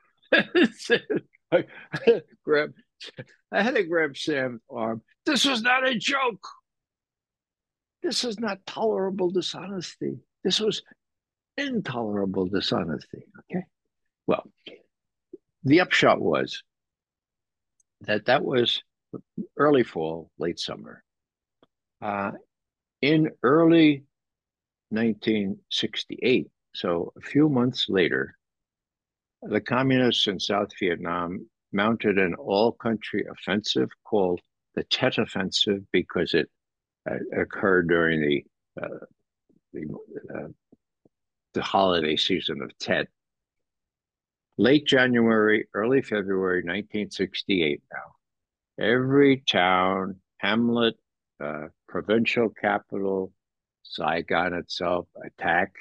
I, grab, I had to grab Sam's arm. This was not a joke. This is not tolerable dishonesty. This was intolerable dishonesty. Okay. Well, the upshot was that that was early fall, late summer. Uh, in early nineteen sixty-eight, so a few months later, the communists in South Vietnam mounted an all-country offensive called the Tet Offensive because it uh, occurred during the uh, the, uh, the holiday season of Tet. Late January, early February nineteen sixty-eight now. Every town, hamlet, uh, provincial capital, Saigon itself attacked.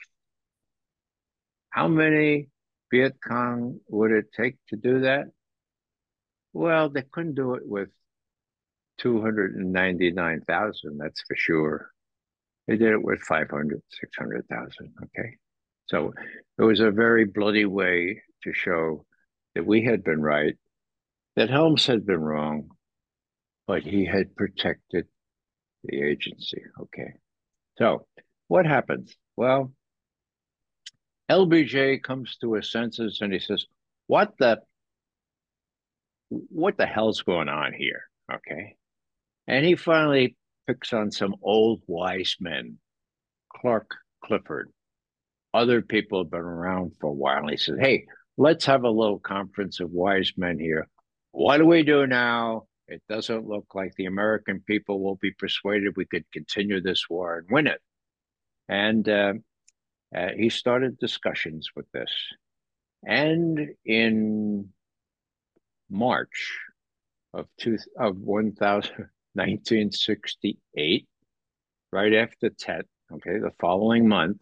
How many Viet Cong would it take to do that? Well, they couldn't do it with two hundred ninety-nine thousand, that's for sure. They did it with five hundred, six hundred thousand. Okay. So it was a very bloody way to show that we had been right, that Helms had been wrong, but he had protected the agency. Okay. So what happens? Well, L B J comes to his senses and he says, what the what the hell's going on here? Okay. And he finally picks on some old wise men, Clark Clifford. Other people have been around for a while. And he said, hey, let's have a little conference of wise men here. What do we do now? It doesn't look like the American people will be persuaded we could continue this war and win it. And uh, uh, he started discussions with this. And in March of, two, of nineteen sixty-eight, right after Tet, okay, the following month,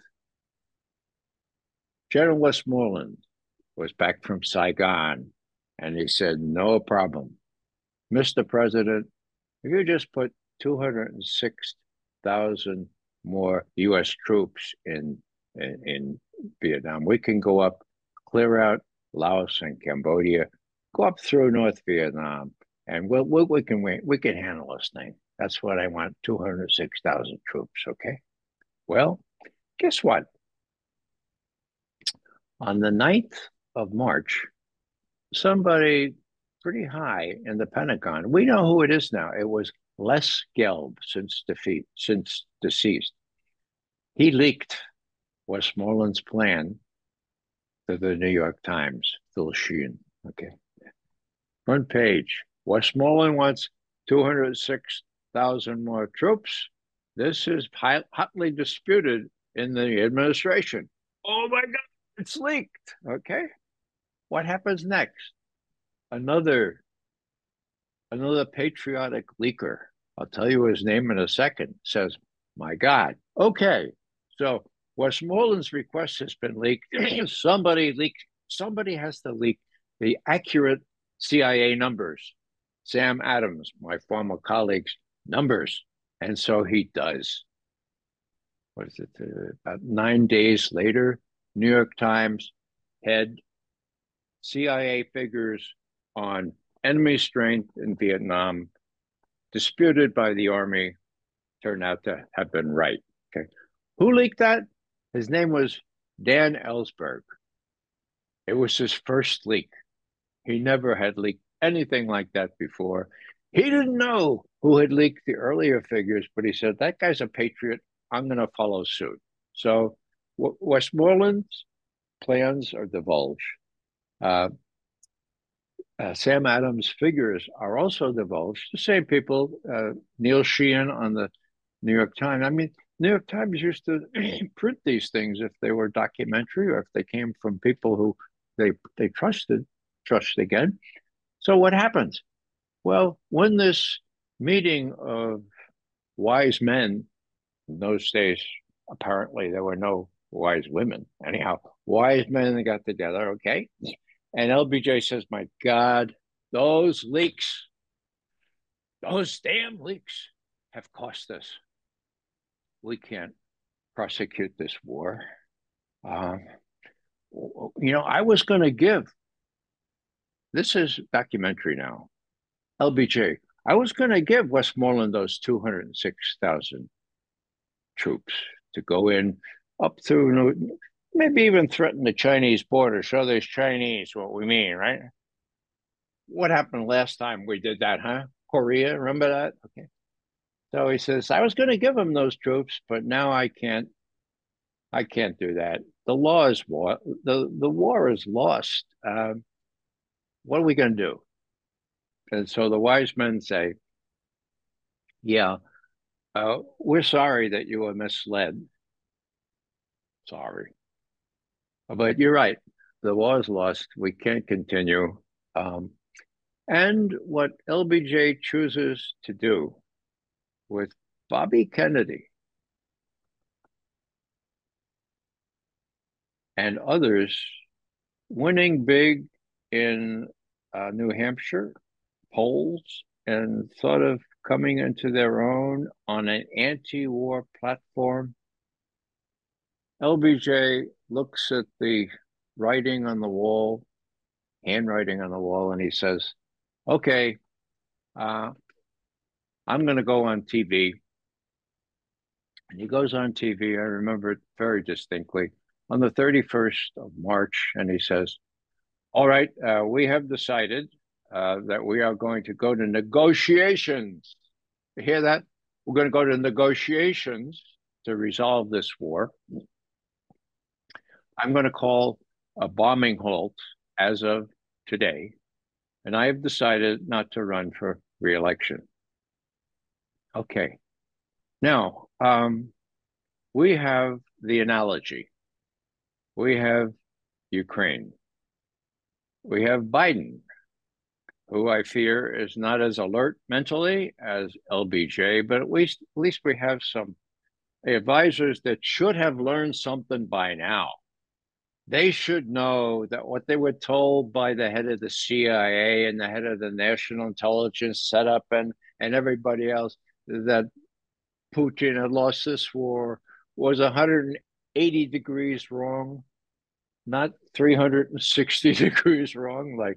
General Westmoreland was back from Saigon, and he said, no problem. Mister President, if you just put two hundred six thousand more U S troops in, in, in Vietnam, we can go up, clear out Laos and Cambodia, go up through North Vietnam, and we'll, we, we can wait. We can handle this thing. That's what I want, two hundred six thousand troops, okay? Well, guess what? On the ninth of March, somebody pretty high in the Pentagon, we know who it is now. It was Les Gelb, since defeat, since deceased. He leaked Westmoreland's plan to the New York Times, Phil Sheehan. Okay. Front page. Westmoreland wants two hundred six thousand more troops. This is hot, hotly disputed in the administration. Oh my God, it's leaked. Okay. What happens next? Another another patriotic leaker, I'll tell you his name in a second, says, my God, okay, so Westmoreland's request has been leaked. somebody leaked, somebody has to leak the accurate C I A numbers. Sam Adams, my former colleague's numbers. And so he does. What is it? Uh, about nine days later, New York Times head C I A figures on enemy strength in Vietnam, disputed by the Army, turned out to have been right. Okay. Who leaked that? His name was Dan Ellsberg. It was his first leak. He never had leaked anything like that before. He didn't know who had leaked the earlier figures, but he said, that guy's a patriot. I'm going to follow suit. So Westmoreland's plans are divulged. Uh, Uh, Sam Adams' figures are also divulged. The same people, uh, Neil Sheehan on the New York Times. I mean, New York Times used to print these things if they were documentary or if they came from people who they they trusted. Trust again. So what happens? Well, when this meeting of wise men, in those days, apparently there were no wise women. Anyhow, wise men got together, okay? And L B J says, my God, those leaks, those damn leaks have cost us. We can't prosecute this war. Um, you know, I was going to give, this is documentary now, L B J, I was going to give Westmoreland those two hundred six thousand troops to go in up through, maybe even threaten the Chinese border, show these Chinese what we mean, right? What happened last time we did that, huh? Korea, remember that? Okay. So he says, I was going to give him those troops, but now I can't. I can't do that. The law is war. The, the war is lost. Um, what are we going to do? And so the wise men say, yeah, uh, we're sorry that you were misled. Sorry. But you're right. The war is lost. We can't continue. Um, and what L B J chooses to do with Bobby Kennedy and others winning big in uh, New Hampshire polls and sort of coming into their own on an anti-war platform. L B J looks at the writing on the wall, handwriting on the wall, and he says, okay, uh, I'm going to go on T V. And he goes on T V, I remember it very distinctly, on the thirty-first of March, and he says, all right, uh, we have decided uh, that we are going to go to negotiations. You hear that? We're going to go to negotiations to resolve this war. I'm going to call a bombing halt as of today, and I have decided not to run for re-election. Okay. Now, um, we have the analogy. We have Ukraine. We have Biden, who I fear is not as alert mentally as L B J, but at least at least we have some advisors that should have learned something by now. They should know that what they were told by the head of the C I A and the head of the National Intelligence Setup and, and everybody else, that Putin had lost this war, was one hundred eighty degrees wrong, not three hundred sixty degrees wrong, like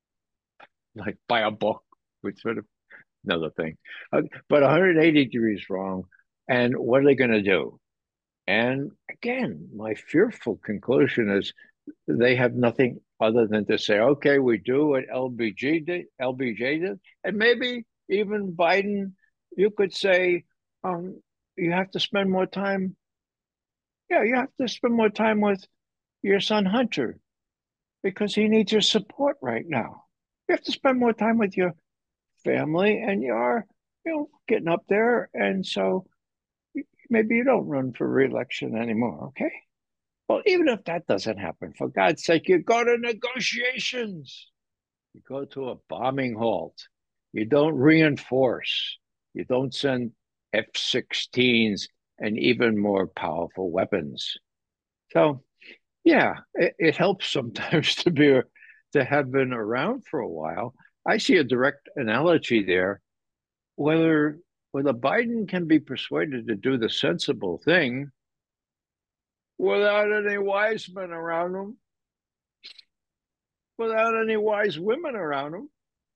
like by a book, which sort of another thing, uh, but one hundred eighty degrees wrong. And what are they going to do? And again, my fearful conclusion is they have nothing other than to say, okay, we do what L B J did, L B J did, and maybe even Biden, you could say, um, you have to spend more time. Yeah, you have to spend more time with your son Hunter because he needs your support right now. You have to spend more time with your family, and you're, you know, getting up there, and so maybe you don't run for re-election anymore. Okay. Well, even if that doesn't happen, for God's sake, you go to negotiations. You go to a bombing halt. You don't reinforce. You don't send F sixteens and even more powerful weapons. So, yeah, it, it helps sometimes to be to have been around for a while. I see a direct analogy there. Whether whether Biden can be persuaded to do the sensible thing without any wise men around him, without any wise women around him,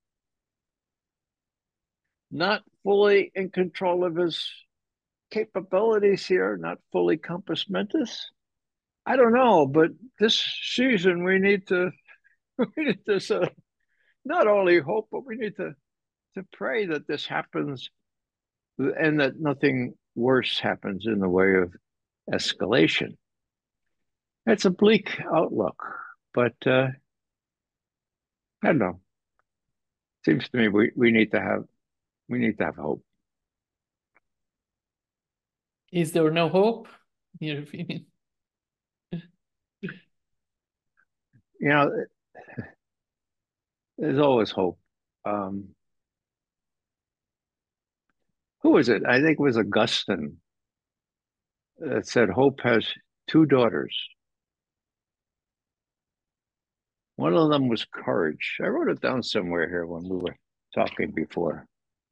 not fully in control of his capabilities here, not fully compos mentis. I don't know, but this season we need to we need to uh, not only hope, but we need to to pray that this happens and that nothing worse happens in the way of escalation. It's a bleak outlook, but uh, I don't know. Seems to me we, we need to have we need to have hope. Is there no hope, in your opinion? You know, there's always hope. Um, who was it? I think it was Augustine that said hope has two daughters. One of them was courage. I wrote it down somewhere here when we were talking before.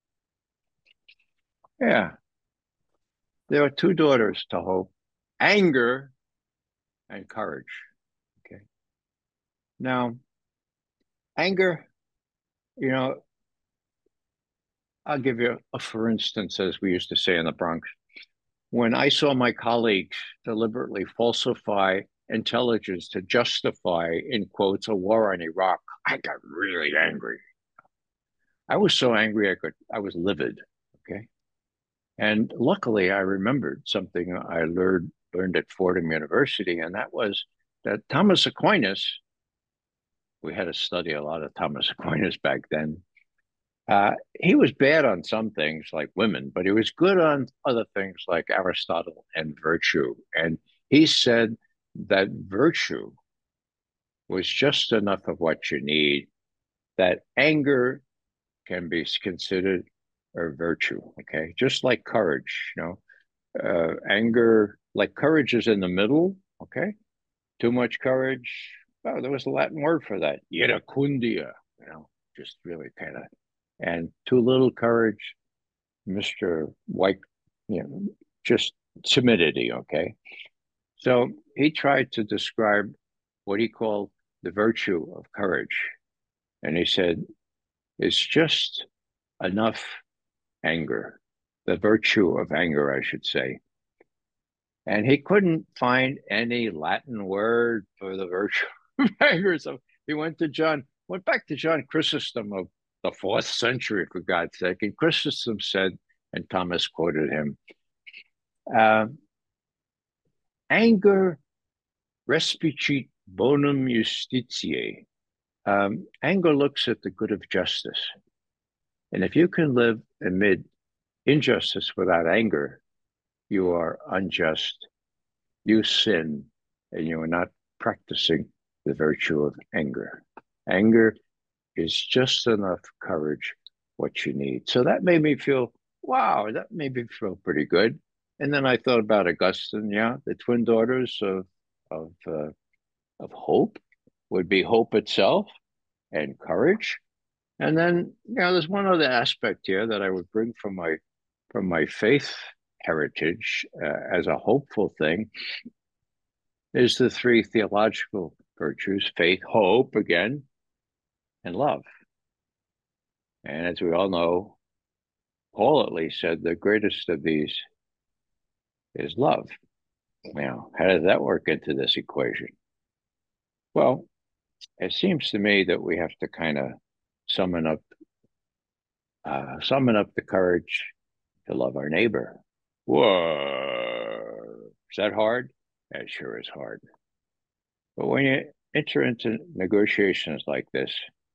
Yeah. There are two daughters to hope, anger and courage. Okay. Now, anger, you know, I'll give you a for instance, as we used to say in the Bronx. When I saw my colleagues deliberately falsify intelligence to justify, in quotes, a war in Iraq, I got really angry. I was so angry I could I was livid. Okay. And luckily I remembered something I learned learned at Fordham University, and that was that Thomas Aquinas, we had to study a lot of Thomas Aquinas back then. Uh, he was bad on some things like women, but he was good on other things like Aristotle and virtue. And he said that virtue was just enough of what you need, that anger can be considered a virtue, okay? Just like courage, you know, uh, anger, like courage is in the middle, okay? Too much courage, oh, there was a Latin word for that, iracundia, you know, just really kind of and too little courage, Mister White, you know, just timidity, okay? So he tried to describe what he called the virtue of courage. And he said, it's just enough anger, the virtue of anger, I should say. And he couldn't find any Latin word for the virtue of anger. So he went to John, went back to John Chrysostom of the fourth century, for God's sake. And Chrysostom said, and Thomas quoted him, uh, anger respicit bonum justitiae. Um, anger looks at the good of justice. And if you can live amid injustice without anger, you are unjust, you sin, and you are not practicing the virtue of anger. Anger is just enough courage, what you need. So that made me feel, wow, that made me feel pretty good. And then I thought about Augustine, yeah, the twin daughters of of uh, of hope would be hope itself and courage. And then, you know, there's one other aspect here that I would bring from my from my faith heritage uh, as a hopeful thing is the three theological virtues: faith, hope, again, and love. And as we all know, Paul at least said the greatest of these is love. Now, how does that work into this equation? Well, it seems to me that we have to kind of summon up uh, summon up the courage to love our neighbor. Whoa, is that hard? That sure is hard. But when you enter into negotiations like this,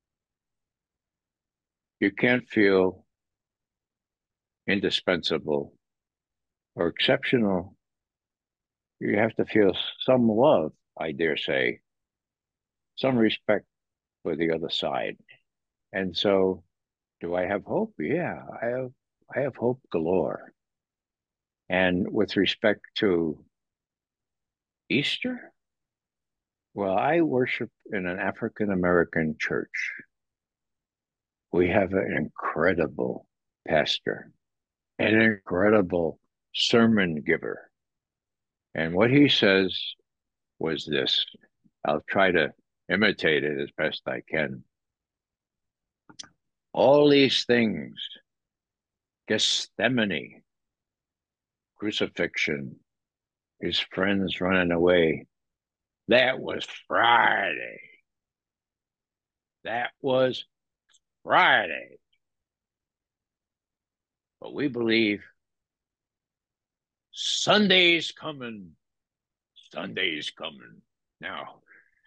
you can't feel indispensable or exceptional. You have to feel some love, I dare say, some respect for the other side. And so, do I have hope? Yeah, I have. I have hope galore. And with respect to Easter, well, I worship in an African American church. We have an incredible pastor, an incredible sermon giver. And what he says was this. I'll try to imitate it as best I can. All these things, Gethsemane, crucifixion, his friends running away, that was Friday. That was Friday. But we believe Sunday's coming. Sunday's coming. Now,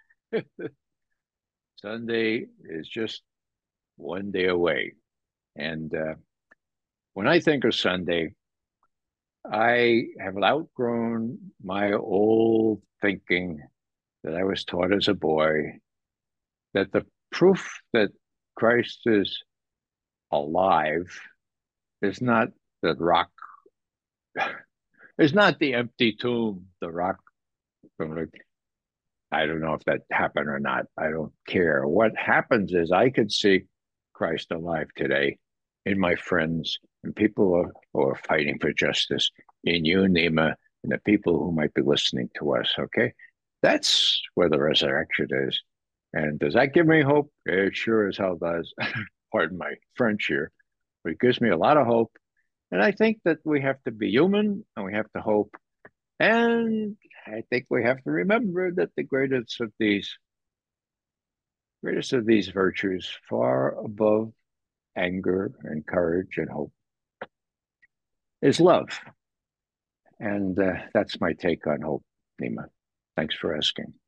Sunday is just one day away. And uh, when I think of Sunday, I have outgrown my old thinking that I was taught as a boy that the proof that Christ is alive is not the rock, is not the empty tomb, the rock from the, I don't know if that happened or not. I don't care. What happens is I could see Christ alive today in my friends and people who are, who are fighting for justice, in you, Nima, and the people who might be listening to us, okay? That's where the resurrection is. And does that give me hope? It sure as hell does. Pardon my French here, but it gives me a lot of hope. And I think that we have to be human and we have to hope. And I think we have to remember that the greatest of these, greatest of these virtues, far above anger and courage and hope, is love. And uh, that's my take on hope, Nima. Thanks for asking.